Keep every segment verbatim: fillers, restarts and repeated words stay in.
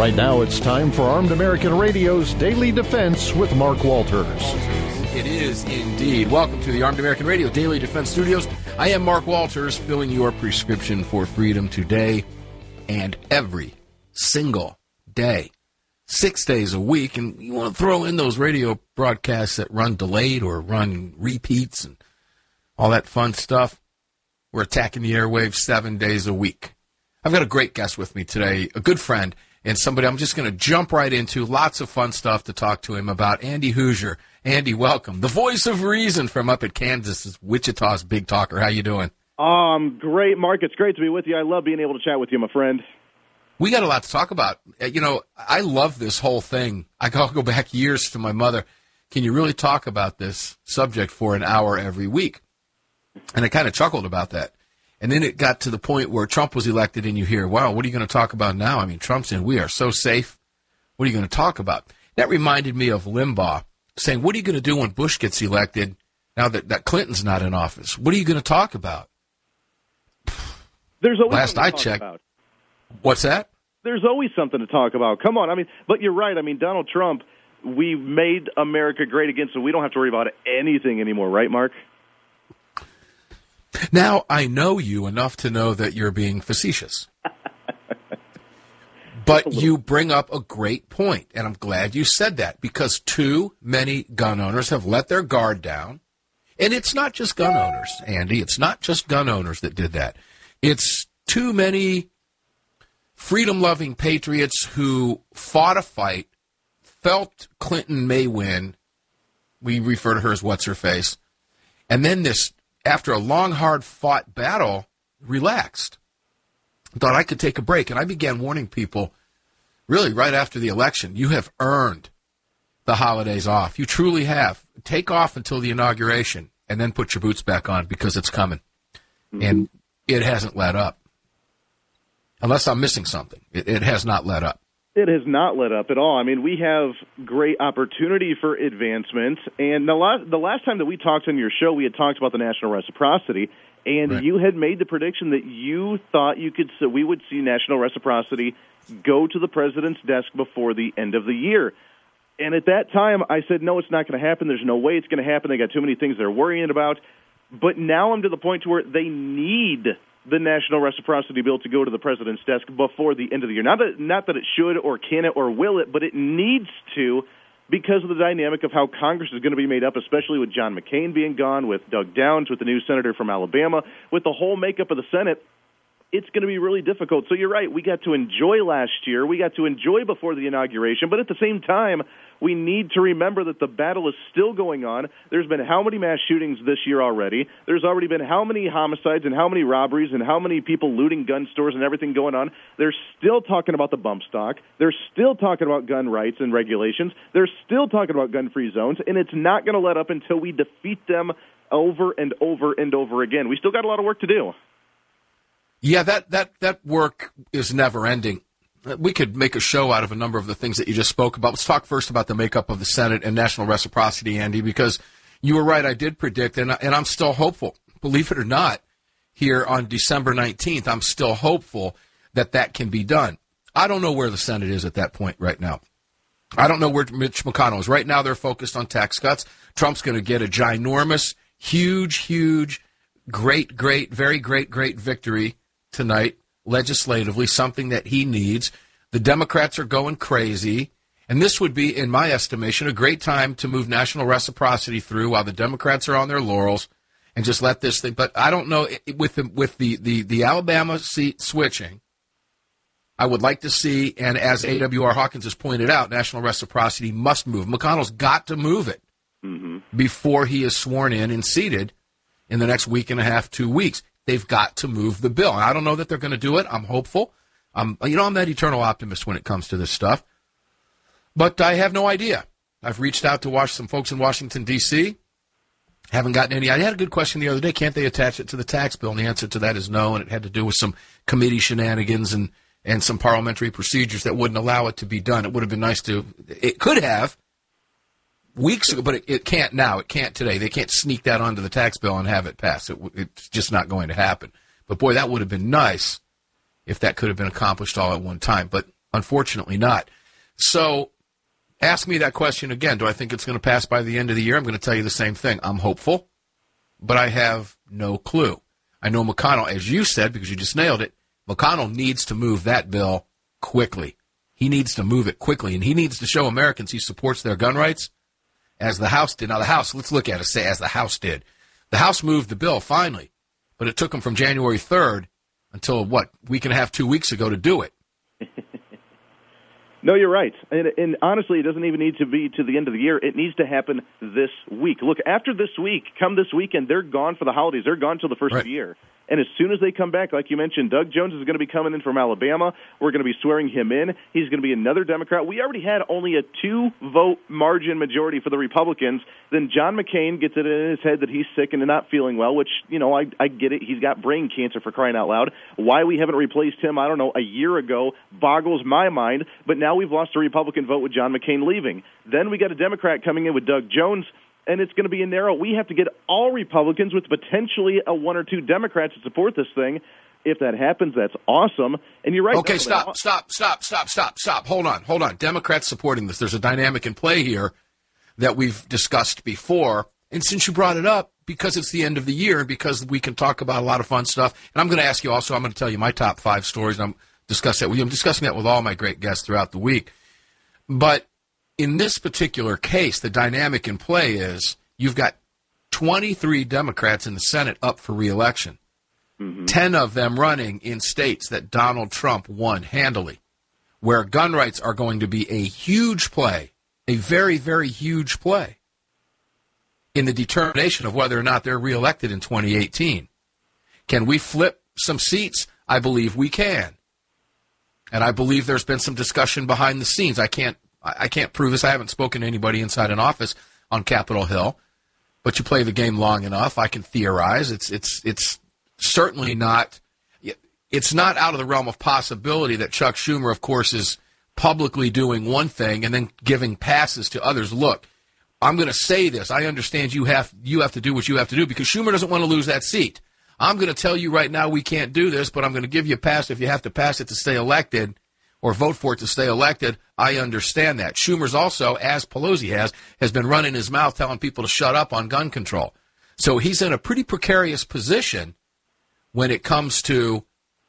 Right now, it's time for Armed American Radio's Daily Defense with Mark Walters. It is indeed. Welcome to the Armed American Radio Daily Defense Studios. I am Mark Walters, filling your prescription for freedom today and every single day, six days a week. And you want to throw in those radio broadcasts that run delayed or run repeats and all that fun stuff. We're attacking the airwaves seven days a week. I've got a great guest with me today, a good friend, and somebody I'm just going to jump right into. Lots of fun stuff to talk to him about. Andy Hooser. Andy, welcome. The voice of reason from up at Kansas, Wichita's Big Talker. How you doing? Um, great, Mark. It's great to be with you. I love being able to chat with you, my friend. We got a lot to talk about. You know, I love this whole thing. I go go back years to my mother. Can you really talk about this subject for an hour every week? And I kind of chuckled about that. And then it got to the point where Trump was elected, and you hear, wow, what are you going to talk about now? I mean, Trump's in, we are so safe. What are you going to talk about? That reminded me of Limbaugh saying, what are you going to do when Bush gets elected now that, that Clinton's not in office? What are you going to talk about? There's always Last I to checked. About. What's that? There's always something to talk about. Come on. I mean, but you're right. I mean, Donald Trump, we made America great again, so we don't have to worry about anything anymore, right, Mark? Now, I know you enough to know that you're being facetious. But you bring up a great point, and I'm glad you said that, because too many gun owners have let their guard down. And it's not just gun owners, Andy. It's not just gun owners that did that. It's too many freedom-loving patriots who fought a fight, felt Clinton may win. We refer to her as what's-her-face. And then this, after a long, hard-fought battle, relaxed. Thought I could take a break. And I began warning people, really right after the election, you have earned the holidays off. You truly have. Take off until the inauguration and then put your boots back on, because it's coming. Mm-hmm. And it hasn't let up. Unless I'm missing something. It, it has not let up. It has not let up at all. I mean, we have great opportunity for advancement. And the last, the last time that we talked on your show, we had talked about the national reciprocity. And right. You had made the prediction that you thought you could, so we would see national reciprocity go to the president's desk before the end of the year. And at that time, I said, no, it's not going to happen. There's no way it's going to happen. They got too many things they're worrying about. But now I'm to the point to where they need the national reciprocity bill to go to the president's desk before the end of the year. Not that, not that it should or can it or will it, but it needs to, because of the dynamic of how Congress is going to be made up, especially with John McCain being gone, with Doug Downs, with the new senator from Alabama, with the whole makeup of the Senate. It's going to be really difficult. So you're right. We got to enjoy last year. We got to enjoy before the inauguration. But at the same time, we need to remember that the battle is still going on. There's been how many mass shootings this year already? There's already been how many homicides and how many robberies and how many people looting gun stores and everything going on? They're still talking about the bump stock. They're still talking about gun rights and regulations. They're still talking about gun-free zones. And it's not going to let up until we defeat them over and over and over again. We still got a lot of work to do. Yeah, that, that, that work is never ending. We could make a show out of a number of the things that you just spoke about. Let's talk first about the makeup of the Senate and national reciprocity, Andy, because you were right. I did predict, and, and I'm still hopeful, believe it or not, here on December nineteenth, I'm still hopeful that that can be done. I don't know where the Senate is at that point right now. I don't know where Mitch McConnell is. Right now they're focused on tax cuts. Trump's going to get a ginormous, huge, huge, great, great, very great, great victory tonight, legislatively, something that he needs. The Democrats are going crazy, and this would be, in my estimation, a great time to move national reciprocity through while the Democrats are on their laurels and just let this thing. But I don't know, with the, with the, the, the Alabama seat switching, I would like to see, and as A W R Hawkins has pointed out, national reciprocity must move. McConnell's got to move it mm-hmm. before he is sworn in and seated in the next week and a half, two weeks. They've got to move the bill. I don't know that they're going to do it. I'm hopeful. Um, you know, I'm that eternal optimist when it comes to this stuff. But I have no idea. I've reached out to watch some folks in Washington, D C Haven't gotten any. I had a good question the other day. Can't they attach it to the tax bill? And the answer to that is no, and it had to do with some committee shenanigans and, and some parliamentary procedures that wouldn't allow it to be done. It would have been nice to – it could have weeks ago, but it, it can't now. It can't today. They can't sneak that onto the tax bill and have it pass. It, it's just not going to happen. But, boy, that would have been nice if that could have been accomplished all at one time. But Unfortunately not. So ask me that question again. Do I think it's going to pass by the end of the year? I'm going to tell you the same thing. I'm hopeful, but I have no clue. I know McConnell, as you said, because you just nailed it, McConnell needs to move that bill quickly. He needs to move it quickly, and he needs to show Americans he supports their gun rights, as the House did. Now, the House, let's look at it, say as the House did. The House moved the bill, finally, but it took them from January third until, what, week and a half, two weeks ago to do it. No, you're right. And, and honestly, it doesn't even need to be to the end of the year. It needs to happen this week. Look, after this week, come this weekend, they're gone for the holidays. They're gone till the first right. of the year. And as soon as they come back, like you mentioned, Doug Jones is going to be coming in from Alabama. We're going to be swearing him in. He's going to be another Democrat. We already had only a two-vote margin majority for the Republicans. Then John McCain gets it in his head that he's sick and not feeling well, which, you know, I, I get it. He's got brain cancer, for crying out loud. Why we haven't replaced him, I don't know, a year ago boggles my mind. But now we've lost a Republican vote with John McCain leaving. Then we got a Democrat coming in with Doug Jones. And it's going to be a narrow. We have to get all Republicans with potentially a one or two Democrats to support this thing. If that happens, that's awesome. And you're right. Okay, stop, stop, stop, stop, stop, stop. Hold on, hold on. Democrats supporting this. There's a dynamic in play here that we've discussed before. And since you brought it up, because it's the end of the year and because we can talk about a lot of fun stuff, and I'm going to ask you also, I'm going to tell you my top five stories, and I'm discussing that with you. I'm discussing that with all my great guests throughout the week. But in this particular case, the dynamic in play is you've got twenty-three Democrats in the Senate up for re-election, mm-hmm. ten of them running in states that Donald Trump won handily, where gun rights are going to be a huge play, a very, very huge play in the determination of whether or not they're re-elected in twenty eighteen. Can we flip some seats? I believe we can. And I believe there's been some discussion behind the scenes. I can't I can't prove this. I haven't spoken to anybody inside an office on Capitol Hill, but you play the game long enough, I can theorize. It's it's it's certainly not it's not out of the realm of possibility that Chuck Schumer, of course, is publicly doing one thing and then giving passes to others. Look, I'm going to say this. I understand you have you have to do what you have to do because Schumer doesn't want to lose that seat. I'm going to tell you right now we can't do this, but I'm going to give you a pass if you have to pass it to stay elected or vote for it to stay elected. I understand that. Schumer's also, as Pelosi has, has been running his mouth telling people to shut up on gun control. So he's in a pretty precarious position when it comes to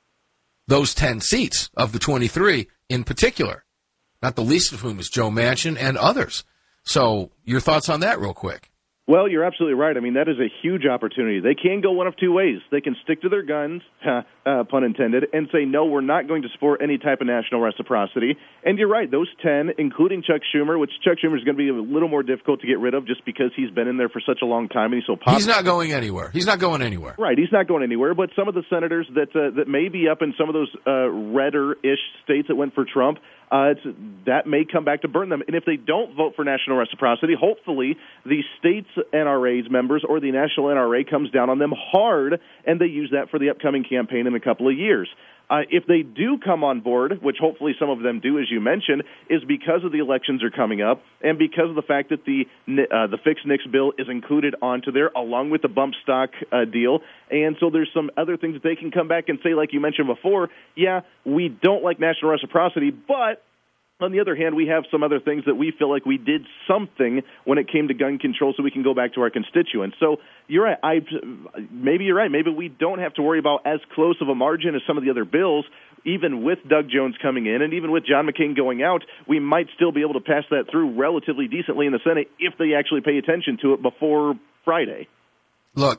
those ten seats of the twenty-three in particular, not the least of whom is Joe Manchin and others. So your thoughts on that real quick? Well, you're absolutely right. I mean, that is a huge opportunity. They can go one of two ways. They can stick to their guns, uh, pun intended, and say, no, we're not going to support any type of national reciprocity. And you're right, those ten, including Chuck Schumer, which Chuck Schumer is going to be a little more difficult to get rid of just because he's been in there for such a long time and he's so popular. He's not going anywhere. He's not going anywhere. Right, he's not going anywhere. But some of the senators that uh, that may be up in some of those uh, redder-ish states that went for Trump, Uh, it's, that may come back to burn them. And if they don't vote for national reciprocity, hopefully the state's N R A's members or the national N R A comes down on them hard, and they use that for the upcoming campaign in a couple of years. Uh, if they do come on board, which hopefully some of them do, as you mentioned, is because of the elections are coming up and because of the fact that the uh, the fixed NICS bill is included onto there along with the bump stock uh, deal. And so there's some other things that they can come back and say, like you mentioned before, yeah, we don't like national reciprocity, but on the other hand, we have some other things that we feel like we did something when it came to gun control so we can go back to our constituents. So you're right. I, maybe you're right. Maybe we don't have to worry about as close of a margin as some of the other bills. Even with Doug Jones coming in and even with John McCain going out, we might still be able to pass that through relatively decently in the Senate if they actually pay attention to it before Friday. Look,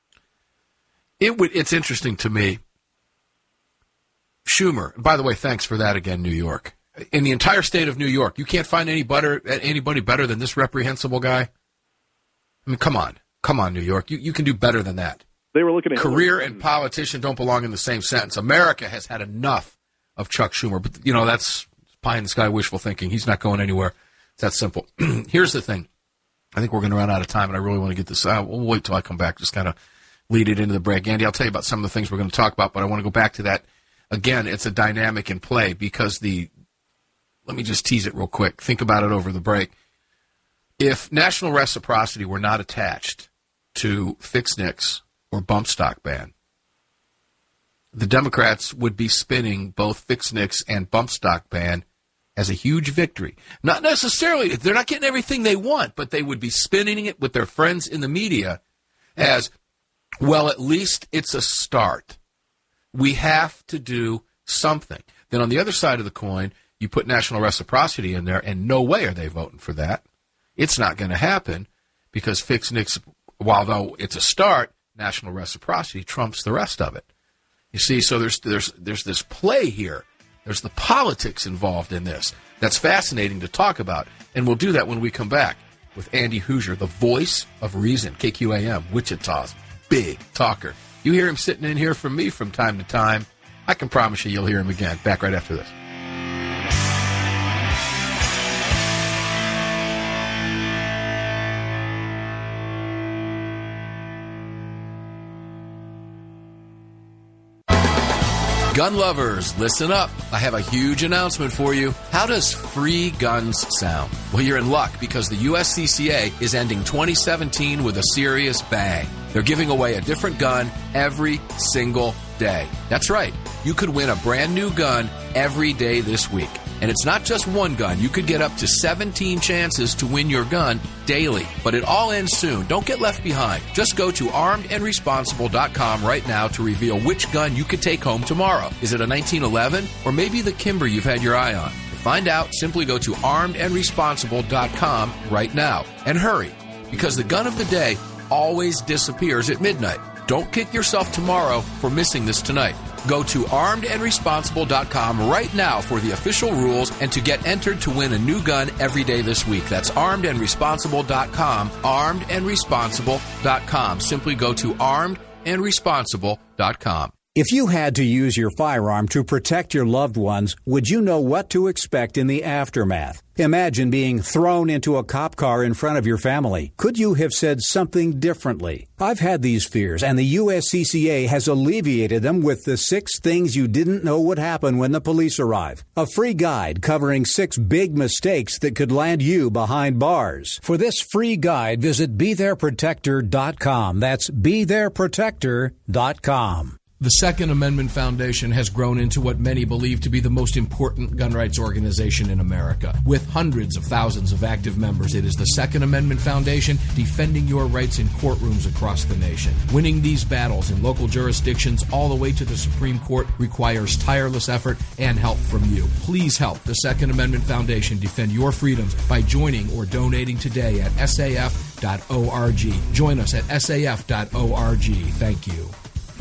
it would, it's interesting to me. Schumer, by the way, thanks for that again, New York. In the entire state of New York, you can't find any better, anybody better than this reprehensible guy? I mean, come on. Come on, New York. You, you can do better than that. They were looking at Career and politician don't belong in the same sentence. America has had enough of Chuck Schumer. But, you know, that's pie-in-the-sky wishful thinking. He's not going anywhere. It's that simple. Here's the thing. I think we're going to run out of time, and I really want to get this out. We'll wait till I come back, just kind of lead it into the break. Andy, I'll tell you about some of the things we're going to talk about, but I want to go back to that. Again, it's a dynamic in play because the Let me just tease it real quick. Think about it over the break. If national reciprocity were not attached to fixed NICS or bump stock ban, the Democrats would be spinning both fixed N I C S and bump stock ban as a huge victory. Not necessarily, they're not getting everything they want, but they would be spinning it with their friends in the media as, well, at least it's a start. We have to do something. Then on the other side of the coin, you put national reciprocity in there, and no way are they voting for that. It's not going to happen because fixed N I C S, while though it's a start, national reciprocity trumps the rest of it. You see, so there's there's there's this play here. There's the politics involved in this. That's fascinating to talk about, and we'll do that when we come back with Andy Hoosier, the voice of reason, K Q A M, Wichita's big talker. You hear him sitting in here from me from time to time. I can promise you you'll hear him again. Back right after this. Gun lovers, listen up. I have a huge announcement for you. How does free guns sound? Well, you're in luck because the U S C C A is ending twenty seventeen with a serious bang. They're giving away a different gun every single day. That's right. You could win a brand new gun every day this week. And it's not just one gun. You could get up to seventeen chances to win your gun daily. But it all ends soon. Don't get left behind. Just go to armed and responsible dot com right now to reveal which gun you could take home tomorrow. Is it a nineteen eleven or maybe the Kimber you've had your eye on? To find out, simply go to armed and responsible dot com right now. And hurry, because the gun of the day always disappears at midnight. Don't kick yourself tomorrow for missing this tonight. Go to armed and responsible dot com right now for the official rules and to get entered to win a new gun every day this week. That's armed and responsible dot com, armed and responsible dot com. Simply go to armed and responsible dot com. If you had to use your firearm to protect your loved ones, would you know what to expect in the aftermath? Imagine being thrown into a cop car in front of your family. Could you have said something differently? I've had these fears, and the U S C C A has alleviated them with the six things you didn't know would happen when the police arrive. A free guide covering six big mistakes that could land you behind bars. For this free guide, visit be there protector dot com. That's be there protector dot com. The Second Amendment Foundation has grown into what many believe to be the most important gun rights organization in America. With hundreds of thousands of active members, it is the Second Amendment Foundation defending your rights in courtrooms across the nation. Winning these battles in local jurisdictions all the way to the Supreme Court requires tireless effort and help from you. Please help the Second Amendment Foundation defend your freedoms by joining or donating today at S A F dot org. Join us at S A F dot org. Thank you.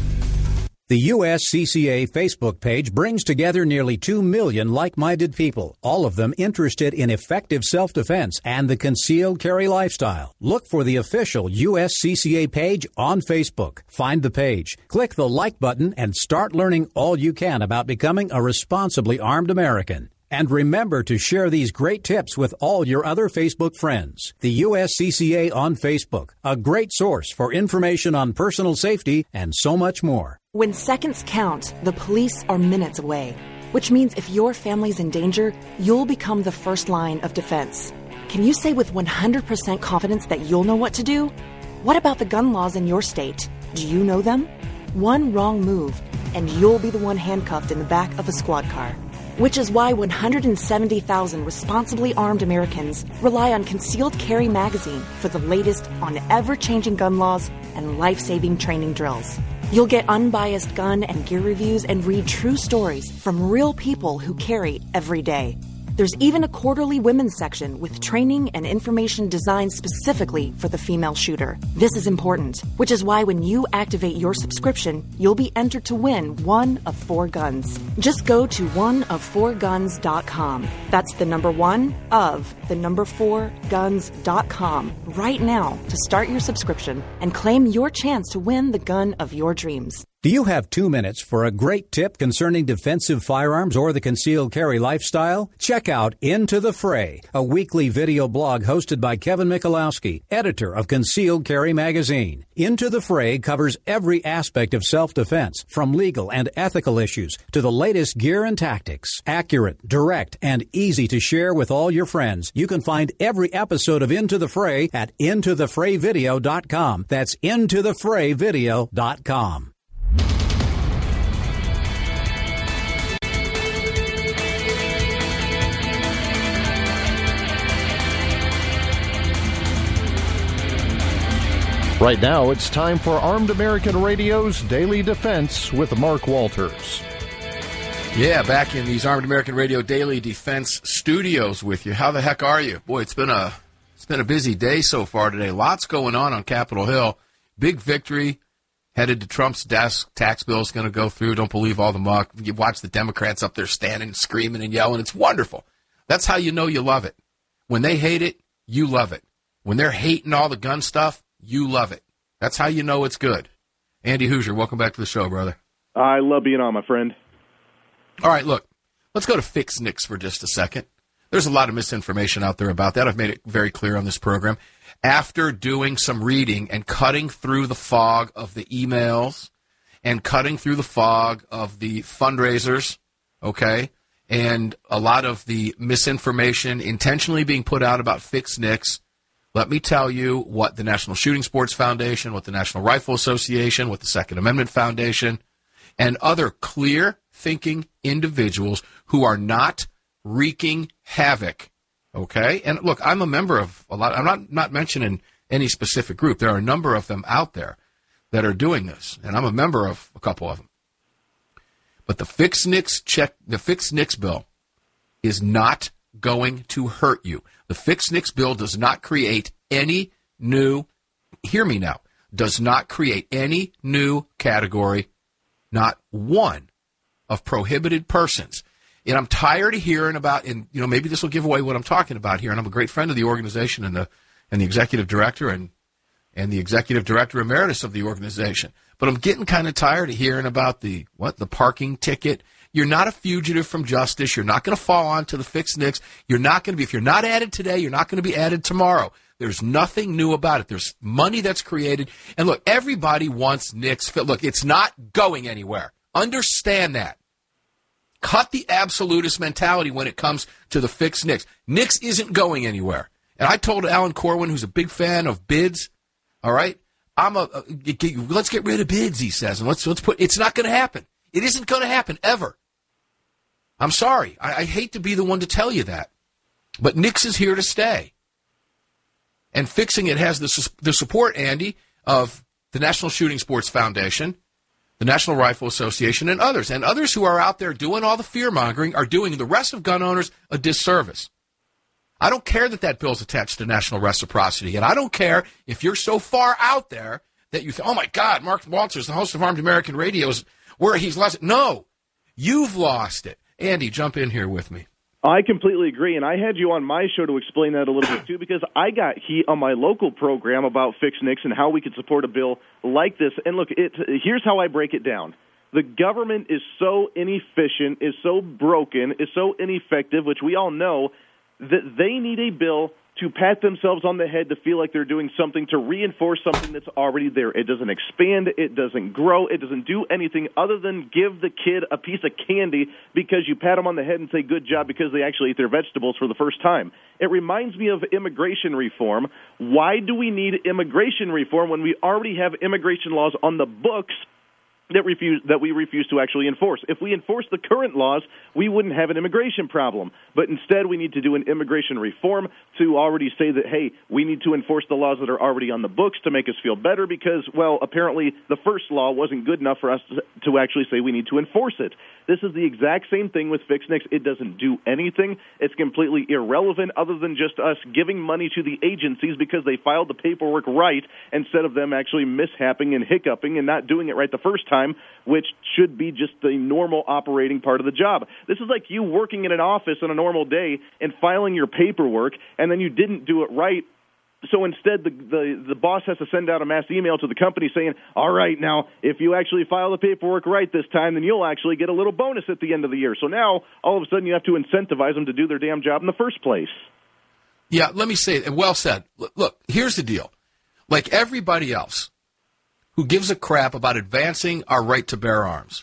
The U S C C A Facebook page brings together nearly two million like-minded people, all of them interested in effective self-defense and the concealed carry lifestyle. Look for the official U S C C A page on Facebook. Find the page, click the like button, and start learning all you can about becoming a responsibly armed American. And remember to share these great tips with all your other Facebook friends. The U S C C A on Facebook, a great source for information on personal safety and so much more. When seconds count, the police are minutes away, which means if your family's in danger, you'll become the first line of defense. Can you say with one hundred percent confidence that you'll know what to do? What about the gun laws in your state? Do you know them? One wrong move, and you'll be the one handcuffed in the back of a squad car. Which is why one hundred seventy thousand responsibly armed Americans rely on Concealed Carry Magazine for the latest on ever-changing gun laws and life-saving training drills. You'll get unbiased gun and gear reviews and read true stories from real people who carry every day. There's even a quarterly women's section with training and information designed specifically for the female shooter. This is important, which is why when you activate your subscription, you'll be entered to win one of four guns. Just go to one of four guns dot com. That's the number one of the number four guns dot com right now to start your subscription and claim your chance to win the gun of your dreams. Do you have two minutes for a great tip concerning defensive firearms or the concealed carry lifestyle? Check out Into the Fray, a weekly video blog hosted by Kevin Michalowski, editor of Concealed Carry Magazine. Into the Fray covers every aspect of self-defense, from legal and ethical issues to the latest gear and tactics. Accurate, direct, and easy to share with all your friends. You can find every episode of Into the Fray at into the fray video dot com. That's into the fray video dot com. Right now, it's time for Armed American Radio's Daily Defense with Mark Walters. Yeah, back in these Armed American Radio Daily Defense studios with you. How the heck are you? Boy, it's been a it's been a busy day so far today. Lots going on on Capitol Hill. Big victory headed to Trump's desk. Tax bill is going to go through. Don't believe all the muck. You watch the Democrats up there standing, screaming, and yelling. It's wonderful. That's how you know you love it. When they hate it, you love it. When they're hating all the gun stuff, you love it. That's how you know it's good. Andy Hoosier, welcome back to the show, brother. I love being on, my friend. All right, look, let's go to Fix Nix for just a second. There's a lot of misinformation out there about that. I've made it very clear on this program. After doing some reading and cutting through the fog of the emails and cutting through the fog of the fundraisers, okay, and a lot of the misinformation intentionally being put out about Fix Nix, let me tell you what the National Shooting Sports Foundation, what the National Rifle Association, what the Second Amendment Foundation, and other clear-thinking individuals who are not wreaking havoc, okay? And look, I'm a member of a lot. I'm not, not mentioning any specific group. There are a number of them out there that are doing this, and I'm a member of a couple of them. But the Fix Nix check, the Fix Nix bill is not going to hurt you. The Fix Nix bill does not create any new, hear me now, does not create any new category, not one, of prohibited persons. And I'm tired of hearing about, and you know, maybe this will give away what I'm talking about here, and I'm a great friend of the organization and the and the executive director and and the executive director emeritus of the organization. But I'm getting kind of tired of hearing about the, what, the parking ticket. You're not a fugitive from justice. You're not going to fall onto the Fix Nix. You're not going to be, if you're not added today, you're not going to be added tomorrow. There's nothing new about it. There's money that's created. And look, everybody wants Nix. Look, it's not going anywhere. Understand that. Cut the absolutist mentality when it comes to the Fix Nix. Nix isn't going anywhere. And I told Alan Corwin, who's a big fan of bids, all right, I'm a, a let's get rid of bids, he says, and let's let's put. It's not going to happen. It isn't going to happen ever. I'm sorry. I, I hate to be the one to tell you that, but Nix is here to stay. And fixing it has the the support, Andy, of the National Shooting Sports Foundation, the National Rifle Association, and others. And others who are out there doing all the fear-mongering are doing the rest of gun owners a disservice. I don't care that that bill's attached to national reciprocity, and I don't care if you're so far out there that you think, oh, my God, Mark Walters, the host of Armed American Radio, is where he's lost it. No, you've lost it. Andy, jump in here with me. I completely agree, and I had you on my show to explain that a little bit, too, because I got heat on my local program about Fix Nix and how we could support a bill like this. And look, it, here's how I break it down. The government is so inefficient, is so broken, is so ineffective, which we all know, that they need a bill to pat themselves on the head to feel like they're doing something to reinforce something that's already there. It doesn't expand, it doesn't grow, it doesn't do anything other than give the kid a piece of candy because you pat them on the head and say good job because they actually ate their vegetables for the first time. It reminds me of immigration reform. Why do we need immigration reform when we already have immigration laws on the books that refuse that we refuse to actually enforce? If we enforce the current laws, we wouldn't have an immigration problem. But instead, we need to do an immigration reform to already say that, hey, we need to enforce the laws that are already on the books to make us feel better because, well, apparently the first law wasn't good enough for us to, to actually say we need to enforce it. This is the exact same thing with Fix Nix. It doesn't do anything. It's completely irrelevant other than just us giving money to the agencies because they filed the paperwork right instead of them actually mishapping and hiccuping and not doing it right the first time, which should be just the normal operating part of the job. This is like you working in an office on a normal day and filing your paperwork, and then you didn't do it right. So instead, the, the the boss has to send out a mass email to the company saying, all right, now, if you actually file the paperwork right this time, then you'll actually get a little bonus at the end of the year. So now, all of a sudden, you have to incentivize them to do their damn job in the first place. Yeah, let me say it. Well said. Look, here's the deal. Like everybody else who gives a crap about advancing our right to bear arms,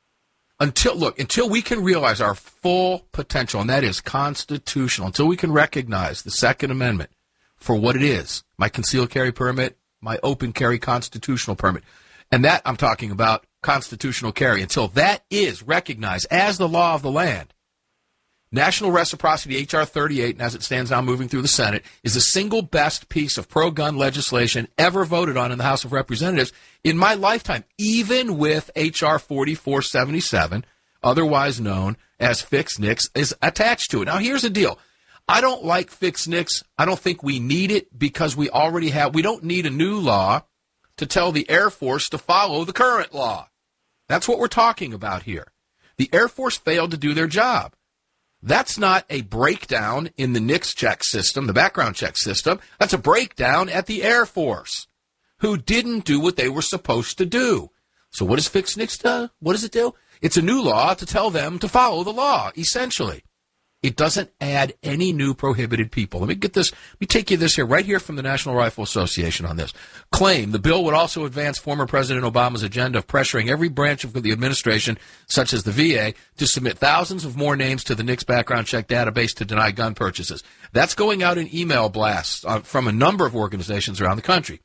until look, until we can realize our full potential, and that is constitutional, until we can recognize the Second Amendment for what it is, my concealed carry permit, my open carry constitutional permit. And that, I'm talking about constitutional carry. Until that is recognized as the law of the land, National Reciprocity H R thirty-eight, and as it stands now moving through the Senate, is the single best piece of pro-gun legislation ever voted on in the House of Representatives in my lifetime, even with H R forty-four seventy-seven, otherwise known as Fix Nix, is attached to it. Now, here's the deal. I don't like Fix Nix. I don't think we need it because we already have, we don't need a new law to tell the Air Force to follow the current law. That's what we're talking about here. The Air Force failed to do their job. That's not a breakdown in the Nix check system, the background check system. That's a breakdown at the Air Force, who didn't do what they were supposed to do. So what does Fix Nix do? What does it do? It's a new law to tell them to follow the law, essentially. It doesn't add any new prohibited people. Let me get this. Let me take you this here, right here from the National Rifle Association on this. Claim the bill would also advance former President Obama's agenda of pressuring every branch of the administration, such as the V A, to submit thousands of more names to the Nix background check database to deny gun purchases. That's going out in email blasts uh, from a number of organizations around the country,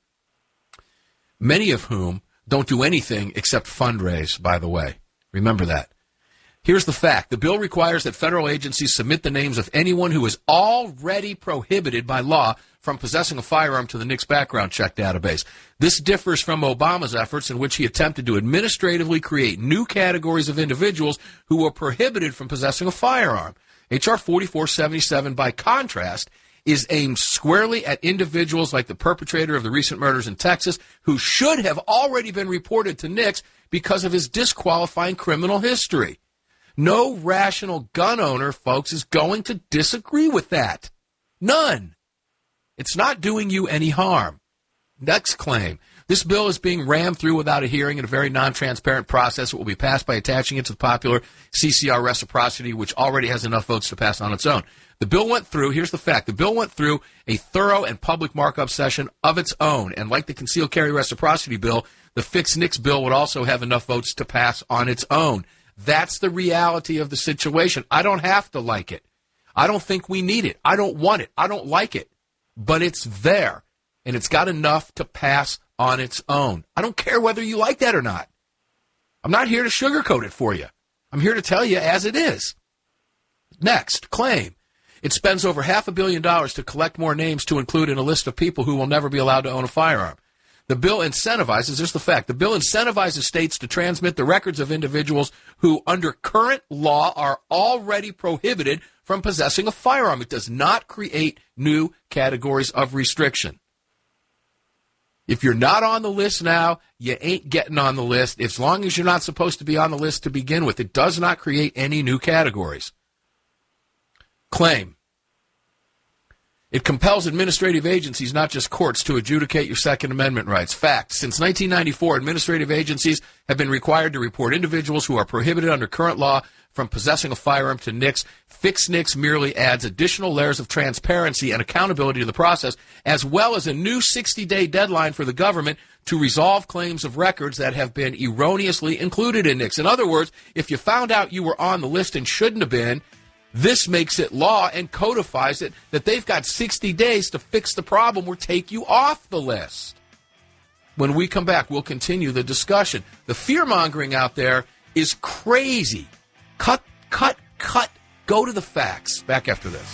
many of whom don't do anything except fundraise, by the way. Remember that. Here's the fact. The bill requires that federal agencies submit the names of anyone who is already prohibited by law from possessing a firearm to the Nix background check database. This differs from Obama's efforts in which he attempted to administratively create new categories of individuals who were prohibited from possessing a firearm. H R forty-four seventy-seven, by contrast, is aimed squarely at individuals like the perpetrator of the recent murders in Texas, who should have already been reported to Nix because of his disqualifying criminal history. No rational gun owner, folks, is going to disagree with that. None. It's not doing you any harm. Next claim. This bill is being rammed through without a hearing in a very non-transparent process. It will be passed by attaching it to the popular C C R reciprocity, which already has enough votes to pass on its own. The bill went through, here's the fact, the bill went through a thorough and public markup session of its own. And like the concealed carry reciprocity bill, the Fix Nix bill would also have enough votes to pass on its own. That's the reality of the situation. I don't have to like it. I don't think we need it. I don't want it. I don't like it. But it's there, and it's got enough to pass on its own. I don't care whether you like that or not. I'm not here to sugarcoat it for you. I'm here to tell you as it is. Next, claim. It spends over half a billion dollars to collect more names to include in a list of people who will never be allowed to own a firearm. The bill incentivizes, here's the fact, the bill incentivizes states to transmit the records of individuals who, under current law, are already prohibited from possessing a firearm. It does not create new categories of restriction. If you're not on the list now, you ain't getting on the list, as long as you're not supposed to be on the list to begin with. It does not create any new categories. Claim. It compels administrative agencies, not just courts, to adjudicate your Second Amendment rights. Fact. Since nineteen ninety-four, administrative agencies have been required to report individuals who are prohibited under current law from possessing a firearm to Nix. Fix Nix merely adds additional layers of transparency and accountability to the process, as well as a new sixty-day deadline for the government to resolve claims of records that have been erroneously included in Nix. In other words, if you found out you were on the list and shouldn't have been, this makes it law and codifies it that they've got sixty days to fix the problem or take you off the list. When we come back, we'll continue the discussion. The fear-mongering out there is crazy. Cut, cut, cut. Go to the facts. Back after this.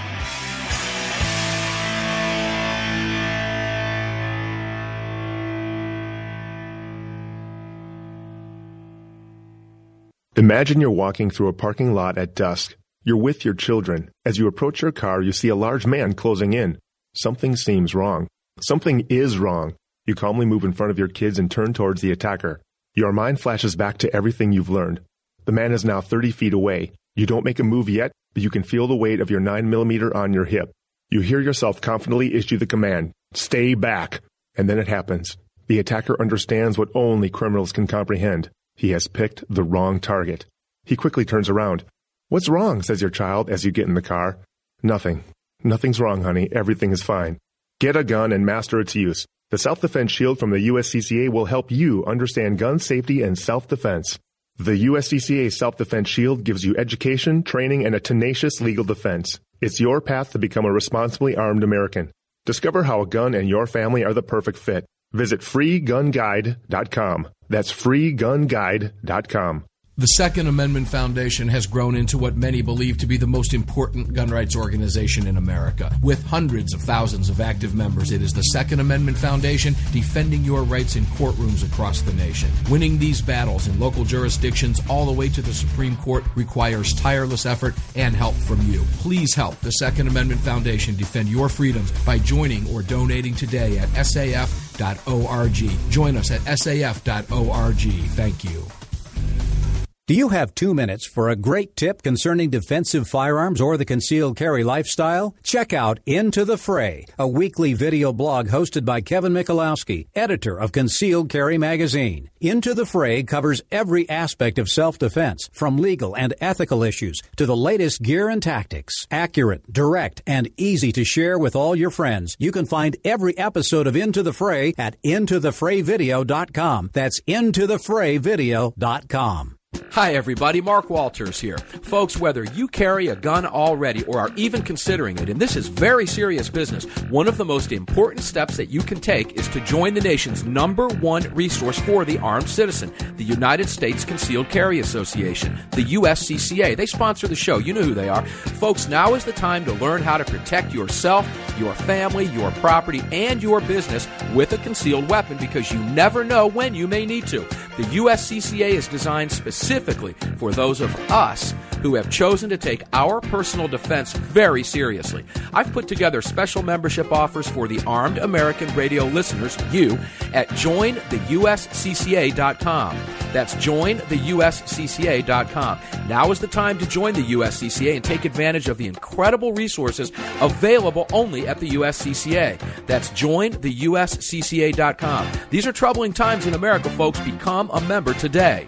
Imagine you're walking through a parking lot at dusk. You're with your children. As you approach your car, you see a large man closing in. Something seems wrong. Something is wrong. You calmly move in front of your kids and turn towards the attacker. Your mind flashes back to everything you've learned. The man is now thirty feet away. You don't make a move yet, but you can feel the weight of your nine millimeter on your hip. You hear yourself confidently issue the command, "Stay back." And then it happens. The attacker understands what only criminals can comprehend. He has picked the wrong target. He quickly turns around. "What's wrong?" says your child as you get in the car. "Nothing. Nothing's wrong, honey. Everything is fine." Get a gun and master its use. The Self-Defense Shield from the U S C C A will help you understand gun safety and self-defense. The U S C C A Self-Defense Shield gives you education, training, and a tenacious legal defense. It's your path to become a responsibly armed American. Discover how a gun and your family are the perfect fit. Visit free gun guide dot com. That's free gun guide dot com. The Second Amendment Foundation has grown into what many believe to be the most important gun rights organization in America. With hundreds of thousands of active members, it is the Second Amendment Foundation defending your rights in courtrooms across the nation. Winning these battles in local jurisdictions all the way to the Supreme Court requires tireless effort and help from you. Please help the Second Amendment Foundation defend your freedoms by joining or donating today at S A F dot org. Join us at S A F dot org. Thank you. Do you have two minutes for a great tip concerning defensive firearms or the concealed carry lifestyle? Check out Into the Fray, a weekly video blog hosted by Kevin Michalowski, editor of Concealed Carry magazine. Into the Fray covers every aspect of self-defense, from legal and ethical issues to the latest gear and tactics. Accurate, direct, and easy to share with all your friends. You can find every episode of Into the Fray at into the fray video dot com. That's into the fray video dot com. Hi everybody, Mark Walters here. Folks, whether you carry a gun already or are even considering it, and this is very serious business, one of the most important steps that you can take is to join the nation's number one resource for the armed citizen, the United States Concealed Carry Association, the U S C C A. They sponsor the show. You know who they are. Folks, now is the time to learn how to protect yourself, your family, your property, and your business with a concealed weapon, because you never know when you may need to. The U S C C A is designed specifically for those of us who have chosen to take our personal defense very seriously. I've put together special membership offers for the Armed American Radio listeners, you, at join the U S C C A dot com. That's join the U S C C A dot com. Now is the time to join the U S C C A and take advantage of the incredible resources available only at the U S C C A. That's join the U S C C A dot com. These are troubling times in America, folks. Become a member today.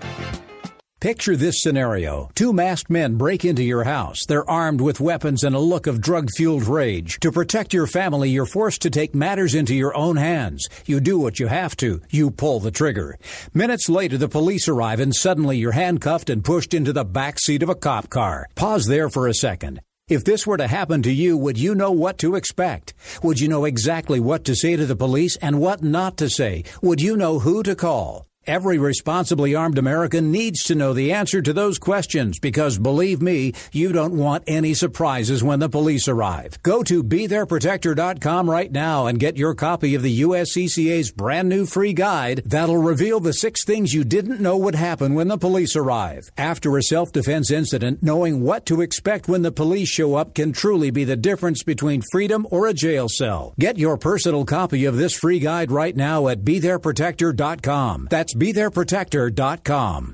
Picture this scenario. Two masked men break into your house. They're armed with weapons and a look of drug-fueled rage. To protect your family, you're forced to take matters into your own hands. You do what you have to. You pull the trigger. Minutes later, the police arrive, and suddenly you're handcuffed and pushed into the back seat of a cop car. Pause there for a second. If this were to happen to you, would you know what to expect? Would you know exactly what to say to the police and what not to say? Would you know who to call? Every responsibly armed American needs to know the answer to those questions, because, believe me, you don't want any surprises when the police arrive. Go to be there protector dot com right now and get your copy of the U S C C A's brand new free guide that'll reveal the six things you didn't know would happen when the police arrive. After a self-defense incident, knowing what to expect when the police show up can truly be the difference between freedom or a jail cell. Get your personal copy of this free guide right now at be there protector dot com. That's be there protector dot com.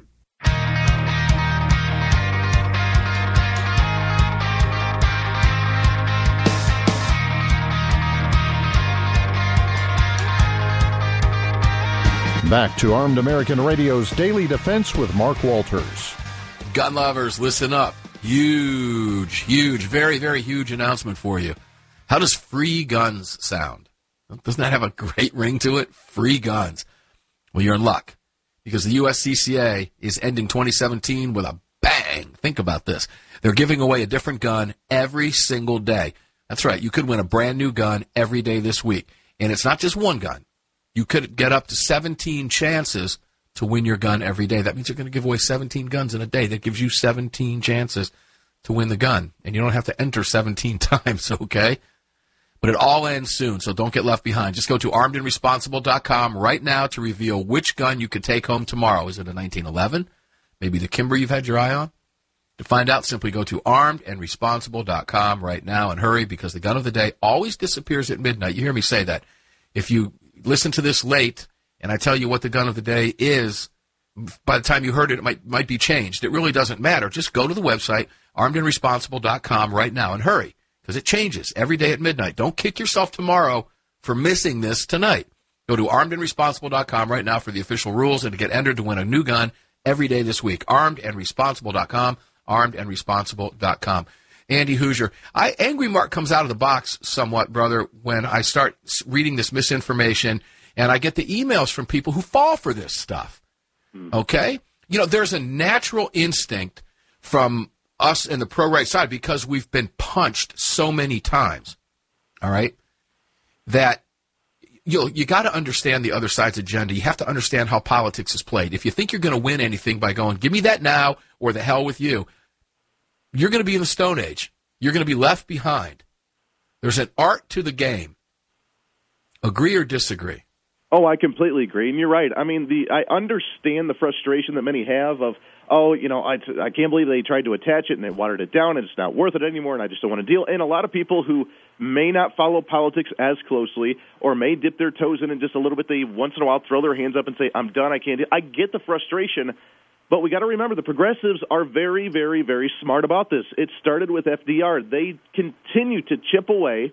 Back to Armed American Radio's Daily Defense with Mark Walters. Gun lovers, listen up. Huge, huge, very, very huge announcement for you. How does free guns sound? Doesn't that have a great ring to it? Free guns. Well, you're in luck, because the U S C C A is ending twenty seventeen with a bang. Think about this. They're giving away a different gun every single day. That's right. You could win a brand new gun every day this week. And it's not just one gun. You could get up to seventeen chances to win your gun every day. That means you're going to give away seventeen guns in a day. That gives you seventeen chances to win the gun. And you don't have to enter seventeen times, okay? But it all ends soon, so don't get left behind. Just go to armed and responsible dot com right now to reveal which gun you could take home tomorrow. Is it a nineteen eleven? Maybe the Kimber you've had your eye on? To find out, simply go to armed and responsible dot com right now, and hurry, because the gun of the day always disappears at midnight. You hear me say that. If you listen to this late and I tell you what the gun of the day is, by the time you heard it, it might, might be changed. It really doesn't matter. Just go to the website, armed and responsible dot com right now, and hurry, because it changes every day at midnight. Don't kick yourself tomorrow for missing this tonight. Go to armed and responsible dot com right now for the official rules and to get entered to win a new gun every day this week. armed and responsible dot com, armed and responsible dot com. Andy Hoosier, I, Angry Mark comes out of the box somewhat, brother, when I start reading this misinformation and I get the emails from people who fall for this stuff. Okay? You know, there's a natural instinct from us in the pro-right side, because we've been punched so many times, all right, that you you got to understand the other side's agenda. You have to understand how politics is played. If you think you're going to win anything by going, give me that now or the hell with you, you're going to be in the Stone Age. You're going to be left behind. There's an art to the game. Agree or disagree? Oh, I completely agree, and you're right. I mean, the I understand the frustration that many have of, oh, you know, I, I can't believe they tried to attach it and they watered it down and it's not worth it anymore and I just don't want to deal. And a lot of people who may not follow politics as closely or may dip their toes in and just a little bit, they once in a while throw their hands up and say, I'm done, I can't do. I get the frustration, but we got to remember the progressives are very, very, very smart about this. It started with F D R. They continue to chip away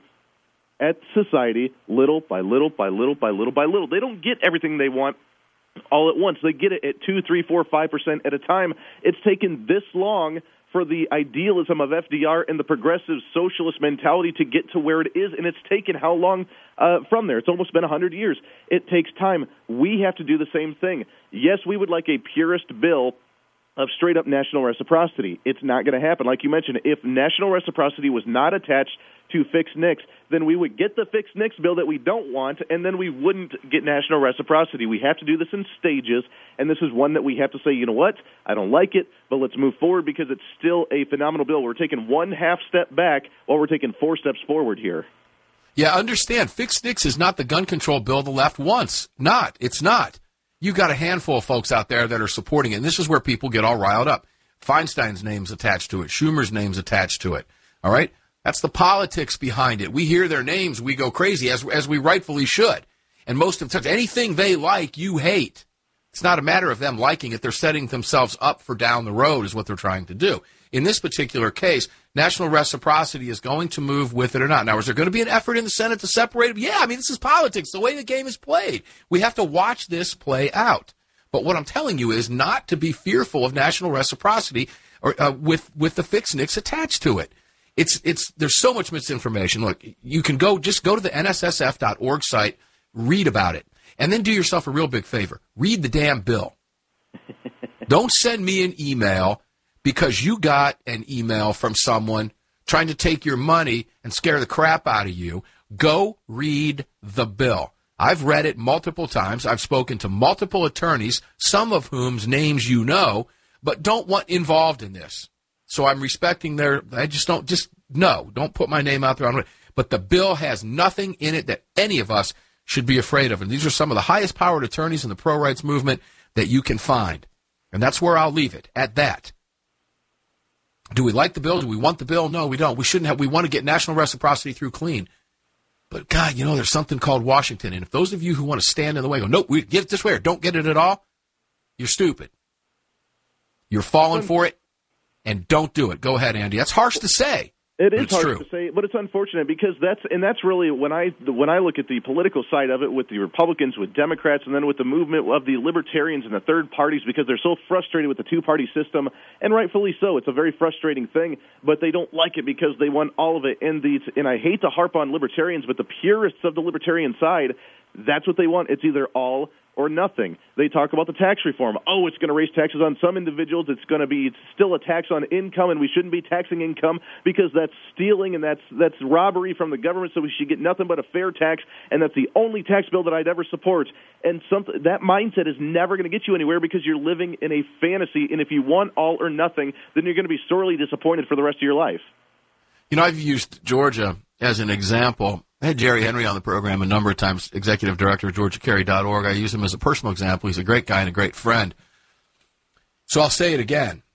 at society little by little by little by little by little. They don't get everything they want all at once. They get it at two, three, four, five percent at a time. It's taken this long for the idealism of F D R and the progressive socialist mentality to get to where it is, and it's taken how long uh, from there? It's almost been one hundred years. It takes time. We have to do the same thing. Yes, we would like a purist bill of straight-up national reciprocity. It's not going to happen. Like you mentioned, if national reciprocity was not attached to fixed N I Cs, then we would get the fixed N I C S bill that we don't want, and then we wouldn't get national reciprocity. We have to do this in stages, and this is one that we have to say, you know what, I don't like it, but let's move forward because it's still a phenomenal bill. We're taking one half step back while we're taking four steps forward here. Yeah, understand, fixed N I C S is not the gun control bill the left wants. Not. It's not. You've got a handful of folks out there that are supporting it, and this is where people get all riled up. Feinstein's name's attached to it. Schumer's name's attached to it. All right? That's the politics behind it. We hear their names, we go crazy, as as we rightfully should. And most of the time, anything they like, you hate. It's not a matter of them liking it. They're setting themselves up for down the road is what they're trying to do. In this particular case, national reciprocity is going to move with it or not. Now, is there going to be an effort in the Senate to separate them? Yeah, I mean, this is politics, the way the game is played. We have to watch this play out. But what I'm telling you is not to be fearful of national reciprocity or uh, with with the fixed N I C S attached to it. It's it's there's so much misinformation. Look, you can go just go to the N S S F dot org site, read about it, and then do yourself a real big favor. Read the damn bill. Don't send me an email because you got an email from someone trying to take your money and scare the crap out of you. Go read the bill. I've read it multiple times. I've spoken to multiple attorneys, some of whom's names you know, but don't want involved in this. So I'm respecting their, I just don't, just, no, don't put my name out there on it. But the bill has nothing in it that any of us should be afraid of. And these are some of the highest powered attorneys in the pro-rights movement that you can find. And that's where I'll leave it, at that. Do we like the bill? Do we want the bill? No, we don't. We shouldn't have. We want to get national reciprocity through clean. But, God, you know, there's something called Washington. And if those of you who want to stand in the way go, nope, we get it this way or don't get it at all, you're stupid. You're falling for it, and don't do it. Go ahead, Andy. That's harsh to say. It is hard true. to say, but it's unfortunate because that's and that's really when I when I look at the political side of it with the Republicans, with Democrats, and then with the movement of the libertarians and the third parties because they're so frustrated with the two-party system, and rightfully so. It's a very frustrating thing, but they don't like it because they want all of it. And the and I hate to harp on libertarians, but the purists of the libertarian side, that's what they want. It's either all or nothing. They talk about the tax reform. Oh, it's going to raise taxes on some individuals. It's going to be still a tax on income, and we shouldn't be taxing income because that's stealing and that's that's robbery from the government, so we should get nothing but a fair tax, and that's the only tax bill that I'd ever support. And something, that mindset is never going to get you anywhere because you're living in a fantasy, and if you want all or nothing, then you're going to be sorely disappointed for the rest of your life. You know, I've used Georgia as an example. I had Jerry Henry on the program a number of times, executive director of Georgia Carry dot org. I use him as a personal example. He's a great guy and a great friend. So I'll say it again.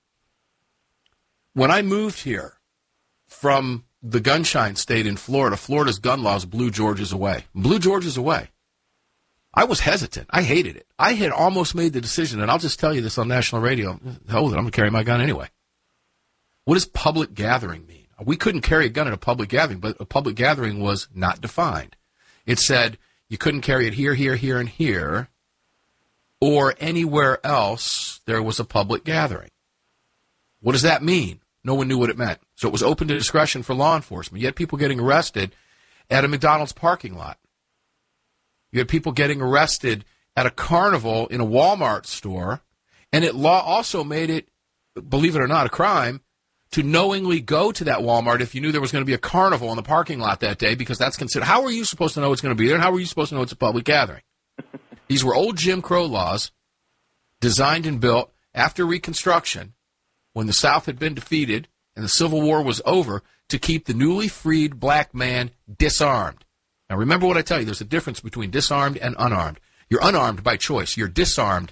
When I moved here from the gunshine state in Florida, Florida's gun laws blew Georgia's away. Blew Georgia's away. I was hesitant. I hated it. I had almost made the decision, and I'll just tell you this on national radio. Hell with it, I'm going to carry my gun anyway. What does public gathering mean? We couldn't carry a gun at a public gathering, but a public gathering was not defined. It said you couldn't carry it here, here, here, and here, or anywhere else there was a public gathering. What does that mean? No one knew what it meant. So it was open to discretion for law enforcement. You had people getting arrested at a McDonald's parking lot. You had people getting arrested at a carnival in a Walmart store, and it law also made it, believe it or not, a crime to knowingly go to that Walmart if you knew there was going to be a carnival in the parking lot that day, because that's considered. How are you supposed to know it's going to be there, and how are you supposed to know it's a public gathering? These were old Jim Crow laws designed and built after Reconstruction, when the South had been defeated and the Civil War was over, to keep the newly freed black man disarmed. Now, remember what I tell you. There's a difference between disarmed and unarmed. You're unarmed by choice. You're disarmed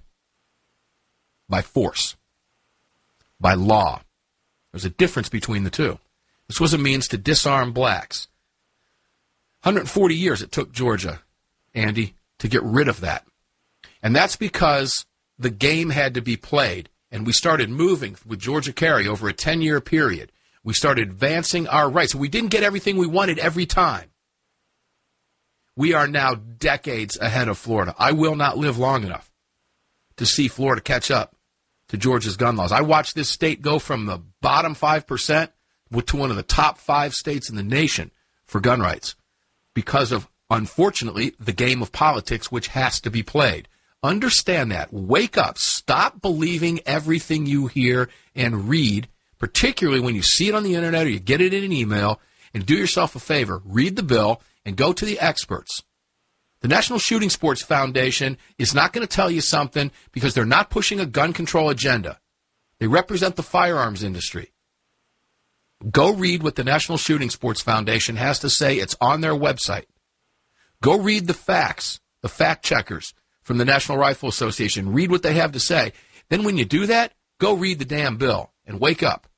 by force, by law. There's a difference between the two. This was a means to disarm blacks. one hundred forty years it took Georgia, Andy, to get rid of that. And that's because the game had to be played. And we started moving with Georgia Carry over a ten-year period. We started advancing our rights. We didn't get everything we wanted every time. We are now decades ahead of Florida. I will not live long enough to see Florida catch up to Georgia's gun laws. I watched this state go from the bottom five percent to one of the top five states in the nation for gun rights because of, unfortunately, the game of politics, which has to be played. Understand that. Wake up. Stop believing everything you hear and read, particularly when you see it on the internet or you get it in an email, and do yourself a favor. Read the bill and go to the experts. The National Shooting Sports Foundation is not going to tell you something because they're not pushing a gun control agenda. They represent the firearms industry. Go read what the National Shooting Sports Foundation has to say. It's on their website. Go read the facts, the fact checkers from the National Rifle Association. Read what they have to say. Then when you do that, go read the damn bill and wake up.